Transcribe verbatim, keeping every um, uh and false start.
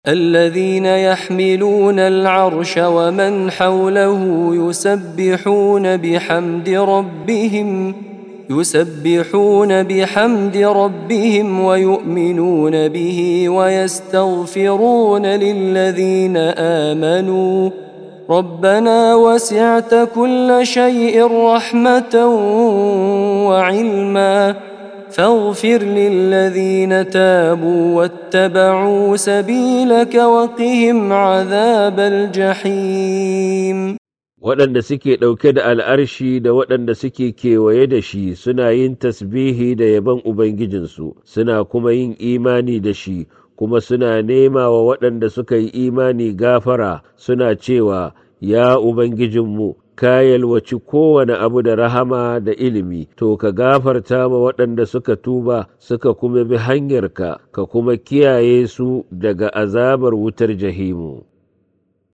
الذين يحملون العرش ومن حوله يسبحون بحمد ربهم يسبحون بحمد ربهم ويؤمنون به ويستغفرون للذين آمنوا ربنا وسعت كل شيء رحمة وعلما فاغفر للذين تابوا واتبعوا سبيلك وقهم عذاب الجحيم. waɗanda suke ɗauke da al'arshi da waɗanda suke kewaye da shi suna yin tasbihi da yabon Ubangijinsu, suna kuma yin imani da shi, kuma suna nema wa waɗanda suka yi imani gafara, suna cewa, Ya Ubangijinmu, ka yalwaci kowane abu da rahama da ilimi, to ka gafarta ma waɗanda suka tuba suka kuma bi hanyarka, ka kuma kiyaye su daga azabar wutar jahimu.